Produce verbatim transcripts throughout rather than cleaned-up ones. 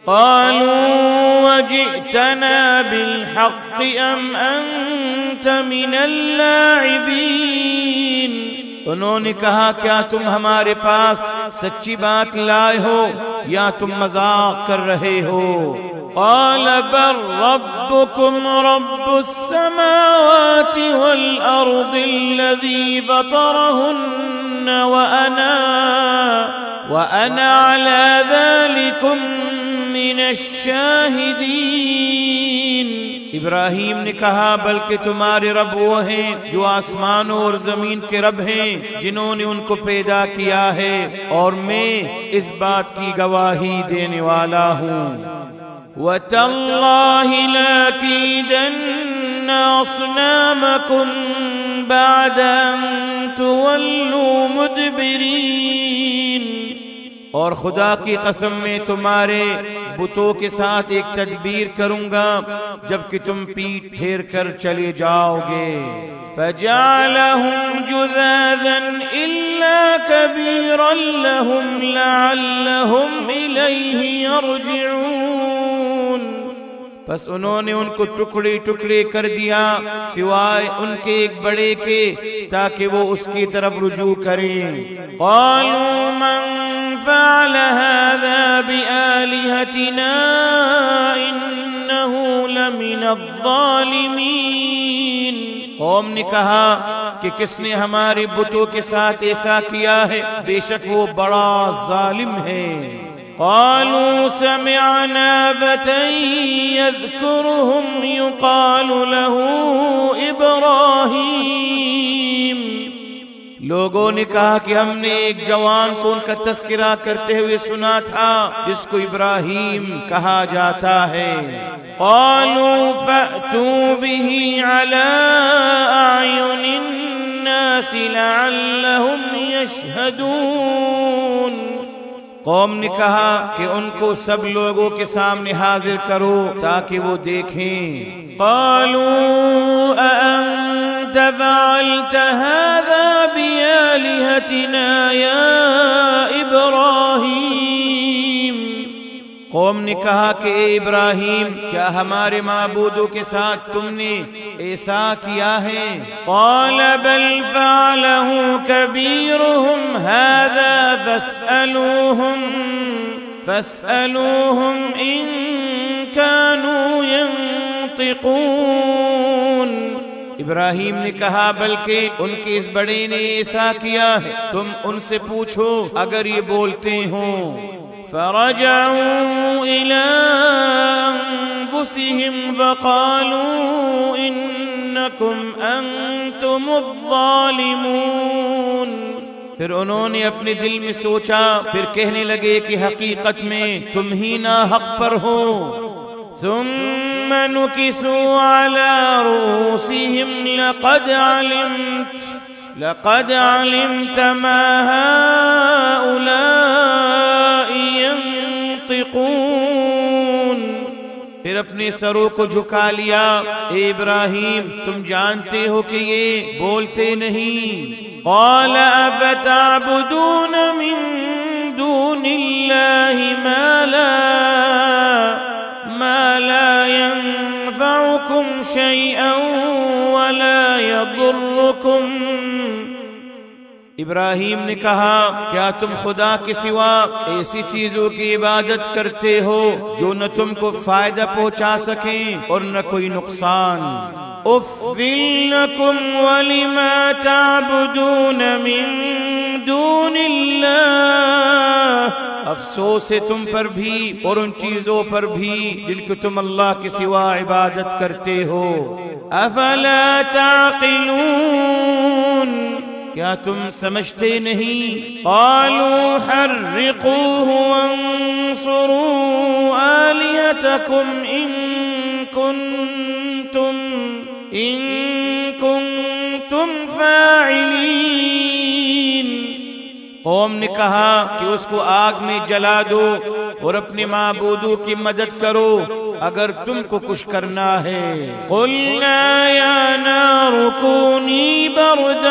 قالوا وجئتنا بالحق ام انت من اللاعبین، انہوں نے کہا کیا تم ہمارے پاس سچی بات لائے ہو یا تم مذاق کر رہے ہو؟ قال بل ربكم رب السماوات والأرض الذي فطرهن وأنا وأنا على ذلكم من الشاهدين۔ ابراہیم نے کہا بلکہ تمہارے رب وہ ہیں جو آسمانوں اور زمین کے رب ہیں، جنہوں نے ان کو پیدا کیا ہے، اور میں اس بات کی گواہی دینے والا ہوں۔ وَتَاللَّهِ لَأَكِيدَنَّ أَصْنَامَكُمْ بَعْدَ أَن تُوَلُّوا مُدْبِرِينَ، اور خدا کی قسم میں تمہارے بتوں کے ساتھ ایک تدبیر کروں گا جبکہ تم پیٹ پھیر کر چلے جاؤ گے۔ فَجَعَلَهُمْ جُذَاذًا إِلَّا كَبِيرًا لَهُمْ لَعَلَّهُمْ إِلَيْهِ يَرْجِعُونَ، پس انہوں نے ان کو ٹکڑے ٹکڑے کر دیا سوائے ان کے ایک بڑے کے تاکہ وہ اس کی طرف رجوع کریں۔ قالوا من فعل هذا بآلهتنا إنه لمن الظالمين، قوم نے کہا کہ کس نے ہمارے بتوں کے ساتھ ایسا کیا ہے، بے شک وہ بڑا ظالم ہے۔ قالوا سمعنا فتى يذكرهم يقال له إبراهيم، لوگوں نے کہا کہ ہم نے ایک جوان کو ان کا تذکرہ کرتے ہوئے سنا تھا جس کو ابراہیم کہا جاتا ہے۔ قالوا فأتوا به على أعين الناس لعلهم يشهدون، قوم نے کہا کہ ان کو سب لوگوں کے سامنے حاضر کرو تاکہ وہ دیکھیں۔ قالوا أأنت فعلت هذا بآلهتنا يا إبراهيم، قوم نے کہا کہ اے ابراہیم کیا ہمارے معبودوں کے ساتھ تم نے ایسا کیا ہے؟ قال بل فعله كبيرهم هذا فاسألوهم فاسألوهم إن كانوا ينطقون، ابراہیم نے کہا بلکہ ان کے اس بڑے نے ایسا کیا ہے، تم ان سے پوچھو اگر یہ بولتے ہوں۔ فرجعوا إلى أنفسهم فقالوا إنكم أنتم الظالمون، پھر انہوں نے اپنے دل میں سوچا، پھر کہنے لگے کہ حقیقت میں تم ہی ناحق پر ہو۔ ثم نكسوا على رؤوسهم لقد علمت لقد علمت ما هؤلاء ينطقون، پھر اپنے سروں کو جھکا لیا، اے ابراہیم تم جانتے ہو کہ یہ بولتے نہیں۔ قال افتعبدون من دون الله ما لا ما لا ينفعكم شيئا ولا يضركم، ابراہیم نے کہا کیا تم خدا کے سوا ایسی چیزوں کی عبادت کرتے ہو جو نہ تم کو فائدہ پہنچا سکیں اور نہ کوئی نقصان؟ اف لکم ولما تعبدون من دون اللہ، افسوس ہے تم پر بھی اور ان چیزوں پر بھی جن کو تم اللہ کے سوا عبادت کرتے ہو۔ افلا تعقلون، کیا تم سمجھتے نہیں؟ قالوا حرقوه وانصروا آلهتكم إن كنتم إن كنتم فاعلين، قوم نے کہا کہ اس کو آگ میں جلا دو اور اپنے معبودوں کی مدد کرو اگر تم کو کچھ کرنا ہے۔ قلنا یا نار کونی بردا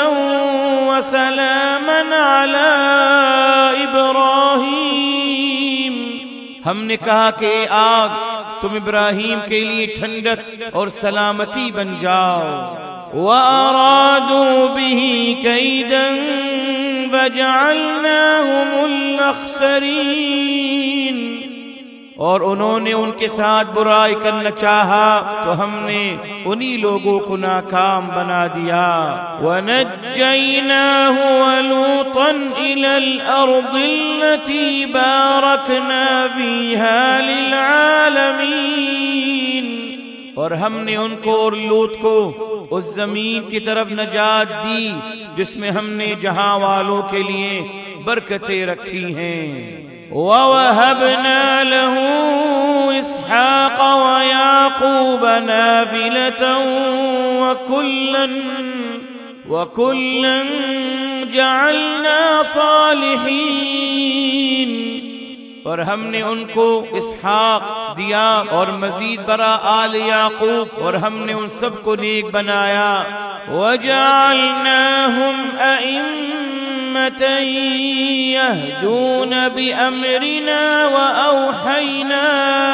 وسلاما علی ابراہیم، ہم نے کہا کہ اے آگ تم ابراہیم کے لیے ٹھنڈک اور سلامتی بن جاؤ. وَأَرَادُوا بِهِ كَيْدًا فَجَعَلْنَاهُمُ الْأَخْسَرِينَ. اور انہوں نے ان کے ساتھ برائی کرنا چاہا تو ہم نے انہی لوگوں کو ناکام بنا دیا. وَنَجَّيْنَاهُ وَلُوطًا إِلَى الْأَرْضِ الَّتِي بَارَكْنَا فِيهَا لِلْعَالَمِينَ. اور ہم نے ان کو اور لوط کو اس زمین کی طرف نجات دی جس میں ہم نے جہاں والوں کے لیے برکتیں رکھی ہیں. وَوَهَبْنَا لَهُ إِسْحَاقَ وَيَعْقُوبَ نَافِلَةً وَكُلًّا وَكُلًّا جَعَلْنَا صَالِحِينَ. اور ہم نے ان کو اسحاق دیا اور مزید برا آل یعقوب اور ہم نے ان سب کو نیک بنایا. وَجَعَلْنَاهُمْ أَئِمَّةً يَهْدُونَ بِأَمْرِنَا وَأَوْحَيْنَا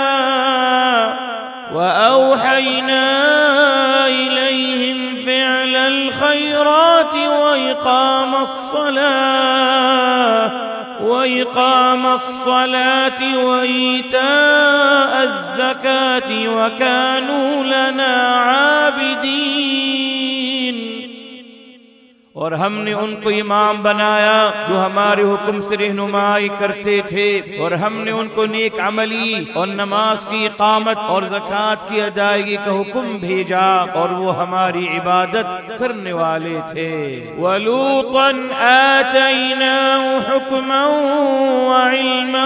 وَأَوْحَيْنَا إِلَيْهِمْ فِعْلَ الْخَيْرَاتِ وَإِقَامَ الصَّلَاةِ وَإِقَامَ الصَّلَاةِ وَإِيتَاءَ الزَّكَاةِ وَكَانُوا لَنَا عَابِدِينَ. اور ہم نے ان کو امام بنایا جو ہمارے حکم سے رہنمائی کرتے تھے اور ہم نے ان کو نیک عملی اور نماز کی اقامت اور زکوٰۃ کی ادائیگی کا حکم بھیجا اور وہ ہماری عبادت کرنے والے تھے. وَلُوطًا آتَيْنَاهُ حُكْمًا وَعِلْمًا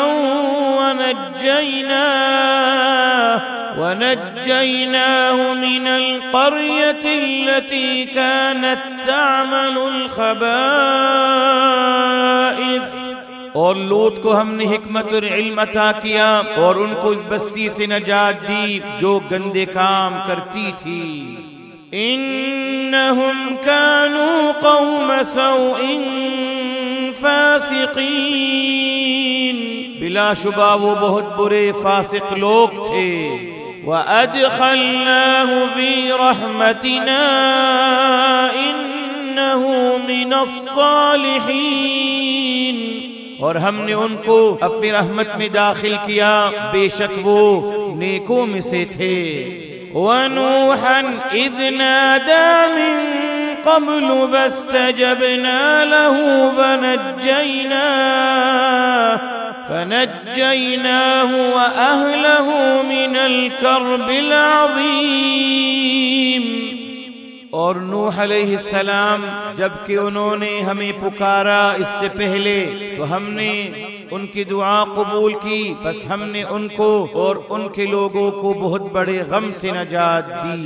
وَنَجَّيْنَاهُ وَنَجَّيْنَاهُ مِنَ الْقَرْيَةِ الَّتِي كَانَتْ تَعْمَلُ الْخَبَائِثَ. اور لوط کو ہم نے حکمت اور علم عطا کیا اور ان کو اس بستی سے نجات دی جو گندے کام کرتی تھی. إِنَّهُمْ كَانُوا قَوْمَ سَوْءٍ فَاسِقِينَ. بلا شبہ وہ بہت برے فاسق لوگ تھے. وَأَدْخَلْنَاهُ فِي رَحْمَتِنَا إِنَّهُ مِنَ الصَّالِحِينَ. اور ہم نے ان کو اپنی رحمت میں داخل کیا بے شک وہ نیکوں میں سے تھے. وَنُوحًا إِذْ نَادَى مِن قَبْلُ فَاسْتَجَبْنَا لَهُ فَنَجَّيْنَاهُ فَنَجَّيْنَاهُ وَأَهْلَهُ مِنَ الْكَرْبِ الْعَظِيمِ. اور نوح علیہ السلام جبکہ انہوں نے ہمیں پکارا اس سے پہلے تو ہم نے ان کی دعا قبول کی بس ہم نے ان کو اور ان کے لوگوں کو بہت بڑے غم سے نجات دی.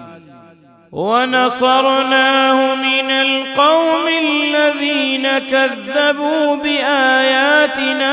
وَنَصَرْنَاهُ مِنَ الْقَوْمِ الَّذِينَ كَذَّبُوا بِآيَاتِنَا.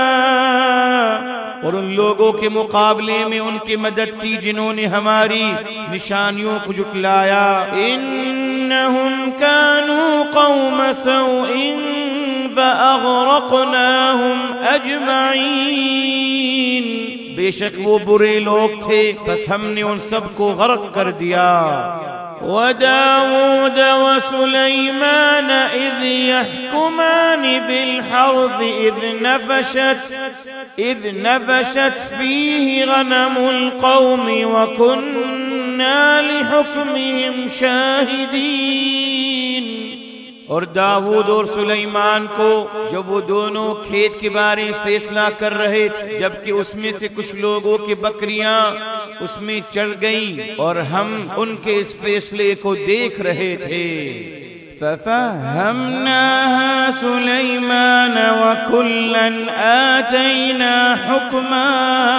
اور ان لوگوں کے مقابلے میں ان کی مدد کی جنہوں نے ہماری نشانیوں کو جھٹلایا. إِنَّهُمْ كَانُوا قَوْمَ سَوْءٍ فَأَغْرَقْنَاهُمْ أَجْمَعِينَ. بے شک وہ برے لوگ تھے بس ہم نے ان سب کو غرق کر دیا. وَدَاوُودَ وَسُلَيْمَانَ إِذْ يَحْكُمَانِ بِالْحَرْثِ إِذْ نَفَشَتْ إِذْ نَفَشَتْ فِيهِ غَنَمُ الْقَوْمِ وَكُنَّا لِحُكْمِهِمْ شَاهِدِينَ. اور داؤد اور سلیمان کو جب وہ دونوں کھیت کے بارے فیصلہ کر رہے تھے جبکہ اس میں سے کچھ لوگوں کی بکریاں اس میں چڑھ گئیں اور ہم ان کے اس فیصلے کو دیکھ رہے تھے. فَفَهَّمْنَاهَا سُلَيْمَانَ وَكُلًّا آتَيْنَا حُكْمًا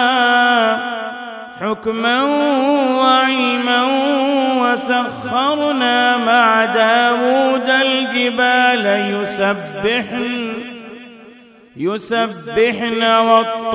حُكْمًا وَعِلْمًا وَسَخَّرْنَا مَعَ دَاوُودَ الْجِبَالَ يُسَبِّحْنَ يُسَبِّحْنَ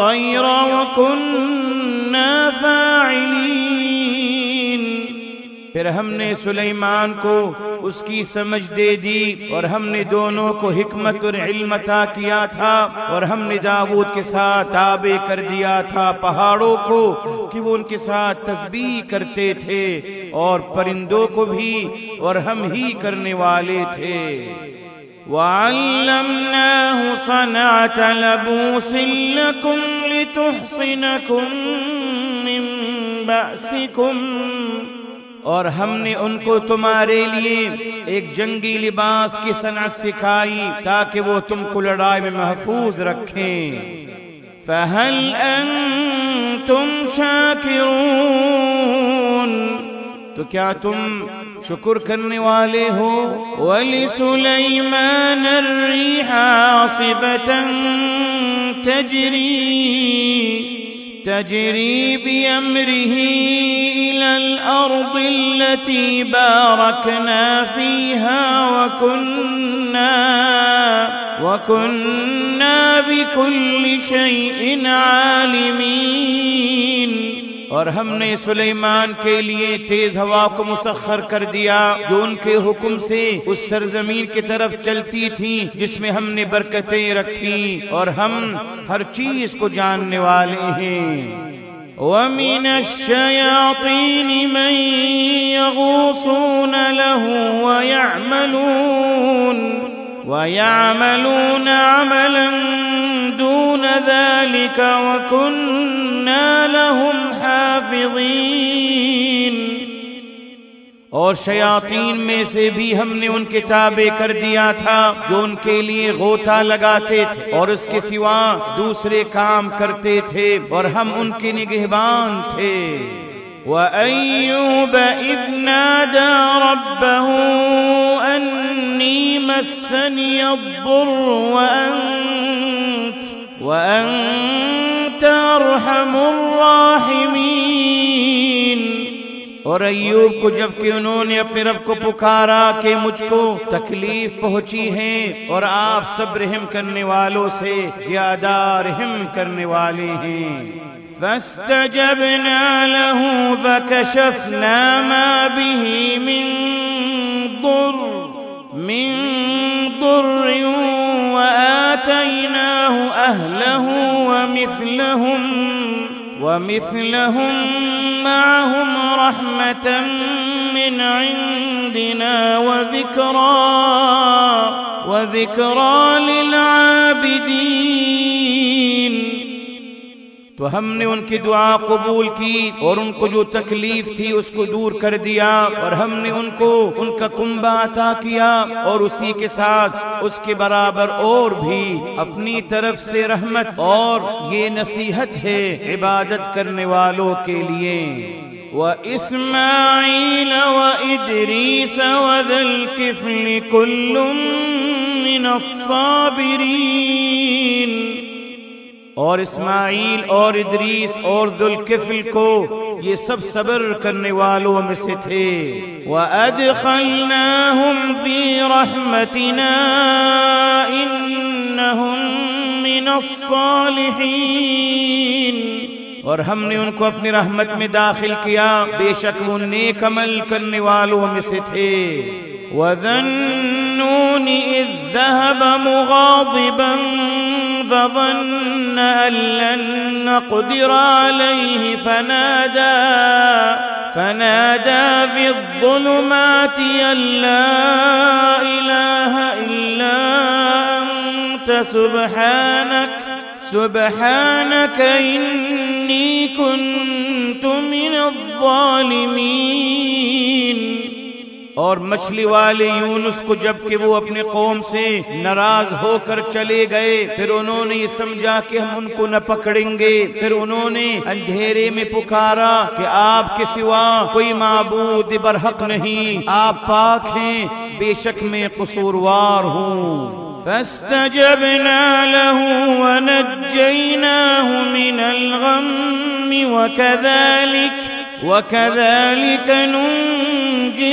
وَالطَّيْرَ وَكُنَّا فَاعِلِينَ. پھر ہم نے سلیمان کو اس کی سمجھ دے دی اور ہم نے دونوں کو حکمت اور علم عطا کیا تھا، اور ہم نے داؤد کے ساتھ تابع کر دیا تھا پہاڑوں کو کہ وہ ان کے ساتھ تسبیح کرتے تھے، اور پرندوں کو بھی، اور ہم ہی کرنے والے تھے۔ وَعَلَّمْنَاهُ صَنْعَةَ لَبُوسٍ لَكُمْ لِتُحْصِنَكُمْ مِنْ بَأْسِكُمْ، اور ہم نے ان کو تمہارے لیے ایک جنگی لباس کی صنعت سکھائی تاکہ وہ تم کو لڑائی میں محفوظ رکھیں۔ فَهَلْ أَنْتُمْ شَاكِرُونَ، تو کیا تم شکر کرنے والے ہو؟ وَلِسُلَيْمَانَ الرِّيحَ عَاصِفَةً تَجْرِي تَجْرِي بِأَمْرِهِ إِلَى الْأَرْضِ الَّتِي بَارَكْنَا فِيهَا وَكُنَّا وَكُنَّا بِكُلِّ شَيْءٍ عَالِمِينَ، اور ہم نے سلیمان کے لیے تیز ہوا کو مسخر کر دیا جو ان کے حکم سے اس سرزمین کی طرف چلتی تھی جس میں ہم نے برکتیں رکھی، اور ہم ہر چیز کو جاننے والے ہیں۔ وَمِنَ الشَّيَاطِينِ مَن يَغُوصُونَ لَهُ وَيَعْمَلُونَ وَيَعْمَلُونَ عَمَلًا دُونَ ذَلِكَ وَكُنَّا لَهُمْ حَافِظِينَ، اور شیاطین میں سے بھی ہم نے ان کے تابع کر دیا تھا جو ان کے لیے غوطہ لگاتے تھے اور اس کے سوا دوسرے کام کرتے تھے، اور ہم ان کے نگہبان تھے۔ وَأَيُّوبَ إِذْ نَادَى رَبَّهُ أَنِّي مَسَّنِيَ الضُّرُّ وَأَنْتَ وَأَنْتَ أَرْحَمُ الراحمین، اور ایوب کو جب کہ انہوں نے اپنے رب کو پکارا کہ مجھ کو تکلیف پہنچی ہے اور آپ سب رحم کرنے والوں سے زیادہ رحم کرنے والے ہیں۔ فَاسْتَجَبْنَا لَهُ فَكَشَفْنَا مَا بِهِ مِنْ ضُرٍّ مِنْ ضُرٍّ وَآتَيْنَاهُ أَهْلَهُ وَمِثْلَهُمْ وَمِثْلَهُمْ مَعَهُمْ رَحْمَةً مِّنْ عِنْدِنَا وَذِكْرَى وَذِكْرَى لِلْعَابِدِينَ، تو ہم نے ان کی دعا قبول کی اور ان کو جو تکلیف تھی اس کو دور کر دیا، اور ہم نے ان کو ان کا کنبہ عطا کیا، اور اسی کے ساتھ اس کے برابر اور بھی اپنی طرف سے رحمت، اور یہ نصیحت ہے عبادت کرنے والوں کے لیے۔ وَإِسْمَاعِيلَ وَإِدْرِيسَ وَذَا الْكِفْلِ كُلٌّ مِّنَ الصَّابِرِينَ، اور اسماعیل اور ادریس اور ذوالکفل کو یہ سب صبر کرنے والوں میں سے تھے۔ وَأَدْخَلْنَاهُمْ فِي رَحْمَتِنَا إِنَّهُمْ مِنَ الصَّالِحِينَ، اور ہم نے ان کو اپنی رحمت میں داخل کیا، بے شک وہ نیک عمل کرنے والوں میں سے تھے۔ وَذَا النُّونِ إِذ ذَّهَبَ مُغَاضِبًا فظن أن لن نقدر عليه فنادى فنادى في الظلمات أن لا إله إلا أنت سبحانك سبحانك إني كنت من الظالمين، اور مچھلی والے یونس کو جب کہ وہ اپنے قوم سے ناراض ہو کر چلے گئے، پھر انہوں نے یہ سمجھا کہ ہم ان کو نہ پکڑیں گے، پھر انہوں نے اندھیرے میں پکارا کہ آپ کے سوا کوئی معبود برحق نہیں، آپ پاک ہیں، بے شک میں قصوروار ہوں۔ فاستجبنا له ونجيناه من الغم وكذلك وكذلك ننجي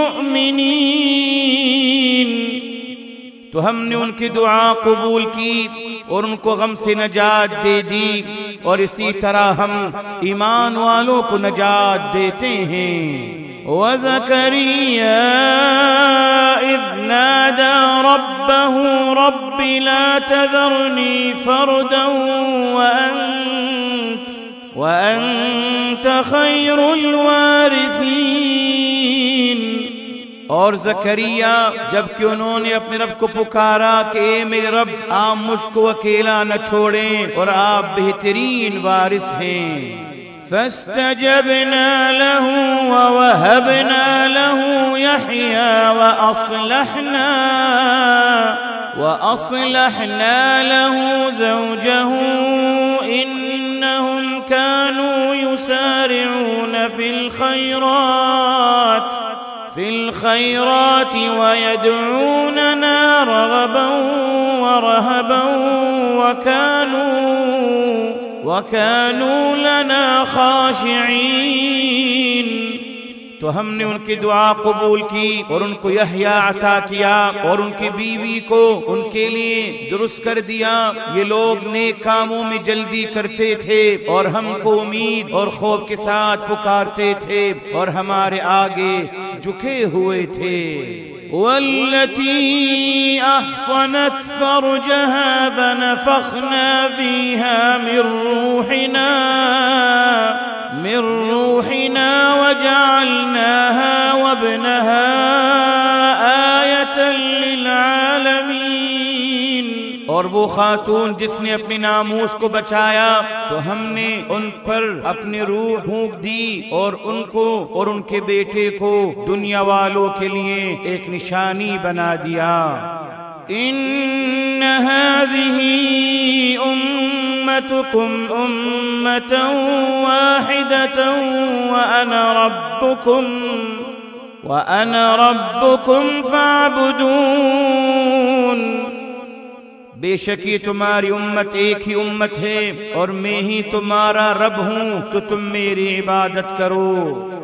المؤمنين، تو ہم نے ان کی دعا قبول کی اور ان کو غم سے نجات دے دی، اور اسی طرح ہم ایمان والوں کو نجات دیتے ہیں۔ وزكريا إذ نادى ربه رب لا تذرني فردا وأنت وأنت خير الوارثين. اور زکریا جب کہ انہوں نے اپنے رب کو پکارا کہ اے میرے رب آپ مجھ کو اکیلا نہ چھوڑیں اور آپ بہترین وارث ہیں. فاستجبنا له ووهبنا له يحيى وأصلحنا وأصلحنا له زوجه إنهم كانوا يسارعون في الخيرات في الخيرات ويدعوننا رغبا ورهبا وكانوا وَكَانُوا لَنَا خَاشِعِينَ. تو ہم نے ان کی دعا قبول کی اور ان کو یحییٰ عطا کیا اور ان کی بیوی کو ان کے لیے درست کر دیا. یہ لوگ نیک کاموں میں جلدی کرتے تھے اور ہم کو امید اور خوف کے ساتھ پکارتے تھے اور ہمارے آگے جھکے ہوئے تھے. والتي أحصنت فرجها فنفخنا فيها من روحنا من روحنا وجعلناها وابنها آية للعالمين. اور وہ خاتون جس نے اپنے ناموس کو بچایا تو ہم نے ان پر اپنی روح پھونک دی اور ان کو اور ان کے بیٹے کو دنیا والوں کے لیے ایک نشانی بنا دیا. ان هذه امتكم امة واحدة وانا ربكم وانا ربكم فاعبدون. بے شک یہ تمہاری امت ایک ہی امت ہے اور میں ہی تمہارا رب ہوں تو تم میری عبادت کرو.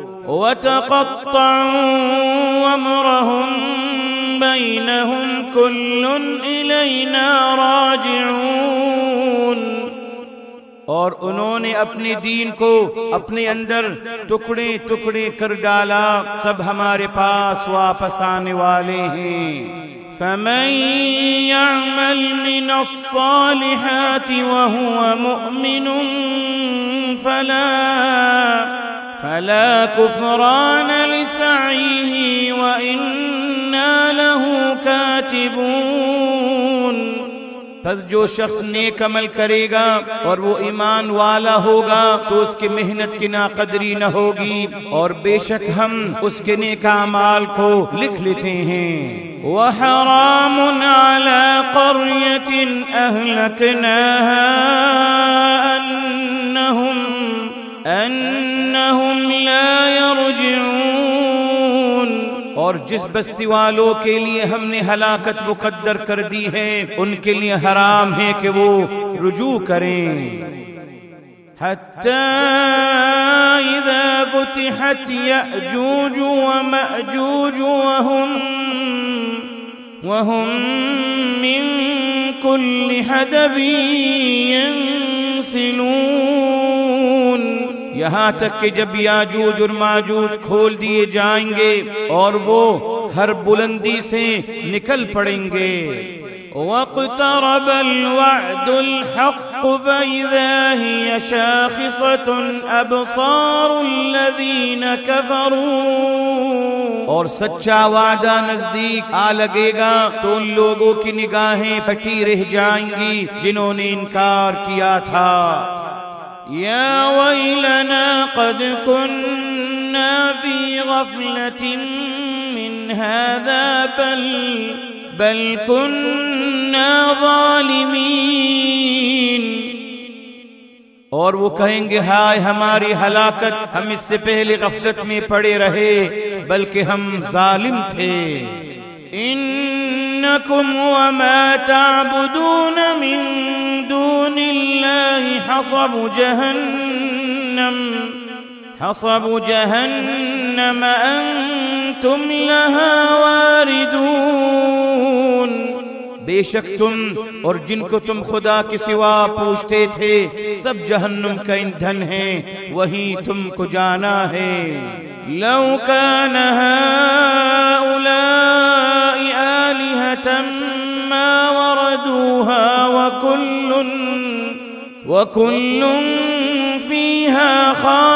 وَتَقَطَّعُوا أَمْرَهُمْ بَيْنَهُمْ كُلٌّ إِلَيْنَا رَاجِعُونَ. اور انہوں نے اپنے دین کو اپنے اندر ٹکڑے ٹکڑے کر ڈالا، سب ہمارے پاس واپس آنے والے ہیں. فمن يعمل من الصالحات وهو مؤمن فلا فلا كفران لسعيه وإنا له كاتبون. پس جو شخص نیک عمل کرے گا اور وہ ایمان والا ہوگا تو اس کی محنت کی ناقدری نہ ہوگی اور بے شک ہم اس کے نیک اعمال کو لکھ لیتے ہیں. وحرام على قرية أهلكناها أنهم أنهم لا يرجعون. اور جس بستی والوں کے لیے ہم نے ہلاکت مقدر کر دی ہے ان کے لیے حرام ہے کہ وہ رجوع کریں. حتى إذا فتحت يأجوج ومأجوج وهم وهم من كل حدب ينسلون. یہاں تک کہ جب یاجوج اور ماجوج کھول دیے جائیں گے اور وہ ہر بلندی سے نکل پڑیں گے. واقترب الوعد الحق فإذا هي شاخصة أبصار الذين كفروا. اور سچا وعدہ نزدیک آ لگے گا تو ان لوگوں کی نگاہیں پھٹی رہ جائیں گی جنہوں نے انکار کیا تھا. یا ویلنا قد كنا في غفلة من هذا بل بل كنا ظالمین. اور وہ کہیں گے ہائے ہماری ہلاکت، ہم اس سے پہلے غفلت میں پڑے رہے بلکہ ہم ظالم تھے. انکم وما تعبدون من دون اللہ حصب جہنم حصب جہنم انتم لها واردون. بے شک تم اور جن کو تم خدا کے سوا پوچھتے تھے سب جہنم کا ایندھن ہیں، وہیں تم کو جانا ہے. لو كان هؤلاء آلهة ما وردوها وكل وكل فيها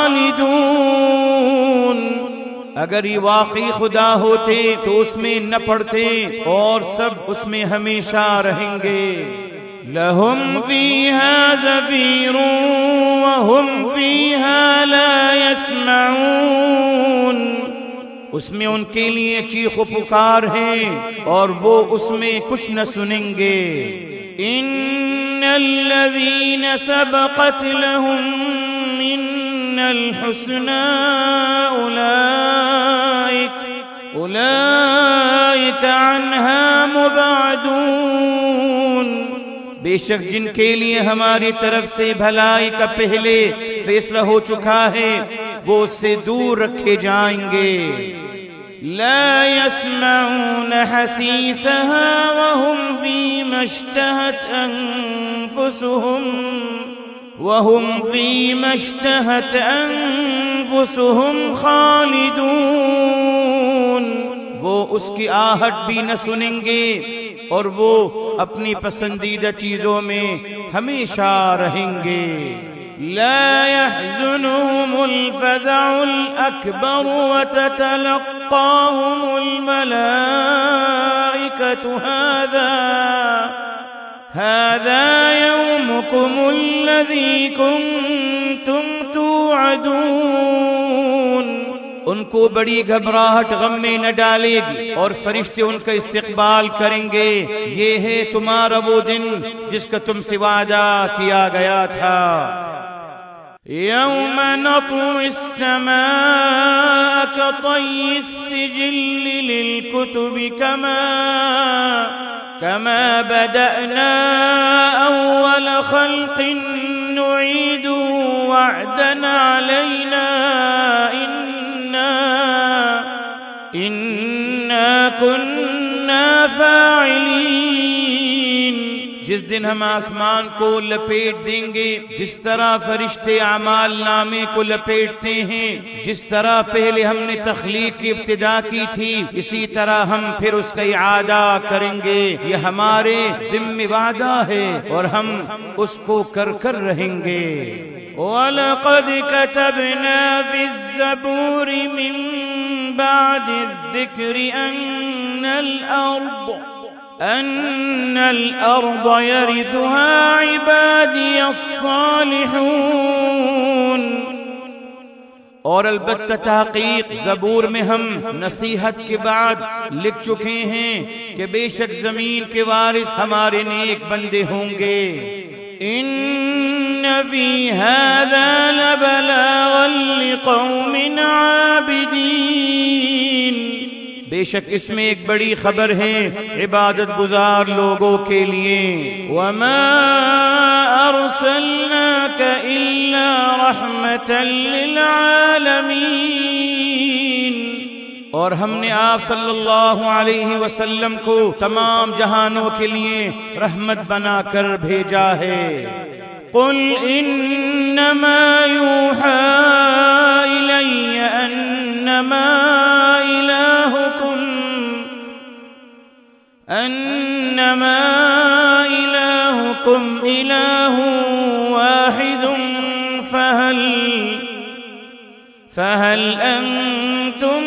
خالدون. اگر یہ واقعی خدا ہوتے تو اس میں نہ پڑتے اور سب اس میں ہمیشہ رہیں گے. لہم فیہا زفیر وہم فیہا لا یسمعون. اس میں ان کے لیے چیخ و پکار ہے اور وہ اس میں کچھ نہ سنیں گے. ان الذین سبقت لهم من الحسنى اولئک اولئک عنها مبعدون. بے شک جن کے لیے ہماری طرف سے بھلائی کا پہلے فیصلہ ہو چکا ہے وہ اس سے دور رکھے جائیں گے. لا يسمعون حسيسها وهم فيما اشتهت أنفسهم وهم فيما اشتهت أنفسهم خالدون. وہ اس کی آہٹ بھی نہ سنیں گے اور وہ اپنی پسندیدہ چیزوں میں ہمیشہ رہیں گے. لا يحزنهم الفزع الأكبر وتتلقاهم الملائكة هذا هذا يومكم الذي كنتم توعدون. ان کو بڑی گھبراہٹ غم میں نہ ڈالے گی اور فرشتے ان کا استقبال کریں گے. یہ ہے تمہارا وہ دن جس کا تم سے وعدہ کیا گیا تھا. يوم نطوي السماء كطي السجل للكتب كما كما بدأنا أول خلق نعيده وعدا علينا إنا إنا كنا فاعلين. جس دن ہم آسمان کو لپیٹ دیں گے جس طرح فرشتے اعمال نامے کو لپیٹتے ہیں. جس طرح پہلے ہم نے تخلیق کی ابتدا کی تھی اسی طرح ہم پھر اس کا اعادہ کریں گے. یہ ہمارے ذمہ وعدہ ہے اور ہم اس کو کر کر رہیں گے. وَلَقَدْ كَتَبْنَا فِي الزَّبُورِ مِن بَعْدِ الذِّكْرِ أَنَّ الْأَرْضَ أن الأرض يرثها عبادي الصالحون. اور البتہ تحقیق زبور میں ہم نصیحت کے بعد لکھ چکے ہیں کہ بے شک زمین کے وارث ہمارے نیک بندے ہوں گے. ان فی هذا لبلاغا لقوم عابدین. بے شک اس میں ایک بڑی خبر ہے عبادت گزار لوگوں کے لیے. وَمَا أَرْسَلْنَاكَ إِلَّا رَحْمَةً لِلْعَالَمِينَ. اور ہم نے آپ صلی اللہ علیہ وسلم کو تمام جہانوں کے لیے رحمت بنا کر بھیجا ہے. قُلْ إِنَّمَا يُوحَى إِلَيَّ أَنَّمَا إِلَٰهُكُمْ أَنَّمَا إِلَٰهُكُمْ إِلَٰهٌ وَاحِدٌ فَهَلْ فَهَلْ أَنْتُمْ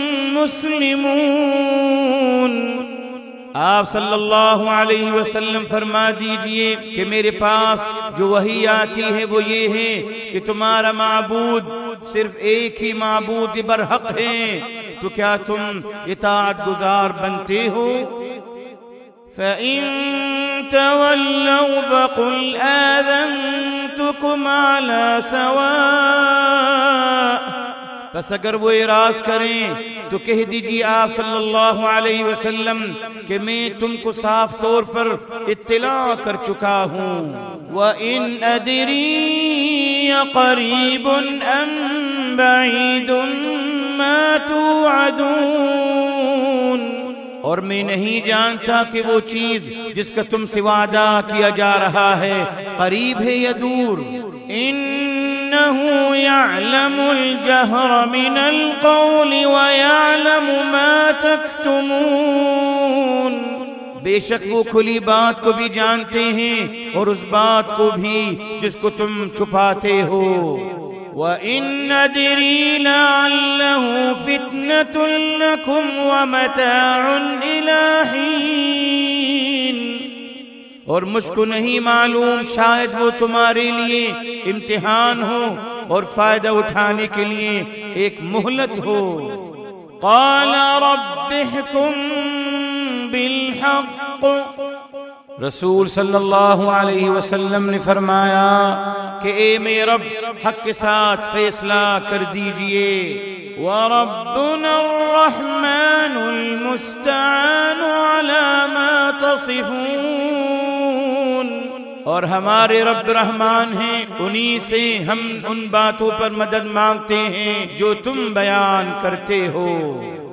مُسْلِمُونَ. آپ صلی اللہ علیہ وسلم فرما دیجئے کہ میرے پاس جو وحی آتی ہے وہ یہ ہے کہ تمہارا معبود صرف ایک ہی معبود برحق ہے تو کیا تم اطاعت گزار بنتے ہو. فَإِن تَوَلَّوْا فَقُلْ آذَنْتُكُمْ عَلَى سَوَاءٍ. بس اگر وہ اعراض کریں تو کہہ دیجیے آپ صلی اللہ علیہ وسلم کہ میں تم کو صاف طور پر اطلاع کر چکا ہوں. وَإِنْ أَدْرِي قَرِيبٌ أَمْ بَعِيدٌ مَا تُوعَدُونَ. اور میں نہیں جانتا کہ وہ چیز جس کا تم سے وعدہ کیا جا رہا ہے قریب ہے یا دور. إِنَّهُ يَعْلَمُ الْجَهْرَ الجهر من القول ويعلم ما تكتمون، بے شک وہ کھلی بات کو بھی جانتے ہیں اور اس بات کو بھی جس کو تم چھپاتے ہو۔ وَإِنْ نَدْرِي لَعَلَّهُ فِتْنَةٌ لَكُمْ وَمَتَاعٌ إِلَى حِينٍ، اور مجھ کو نہیں معلوم، شاید وہ تمہارے لیے امتحان ہو اور فائدہ اٹھانے کے لیے ایک مہلت ہو۔ قَالَ رَبِّ احْكُم بالحق، رسول صلی اللہ علیہ وسلم نے فرمایا کہ اے میرے رب حق کے ساتھ فیصلہ کر دیجئے۔ وَرَبُّنَا الرَّحْمَنُ الْمُسْتَعَانُ عَلَى مَا تَصِفُونَ، اور ہمارے رب رحمان ہیں، انہی سے ہم ان باتوں پر مدد مانگتے ہیں جو تم بیان کرتے ہو۔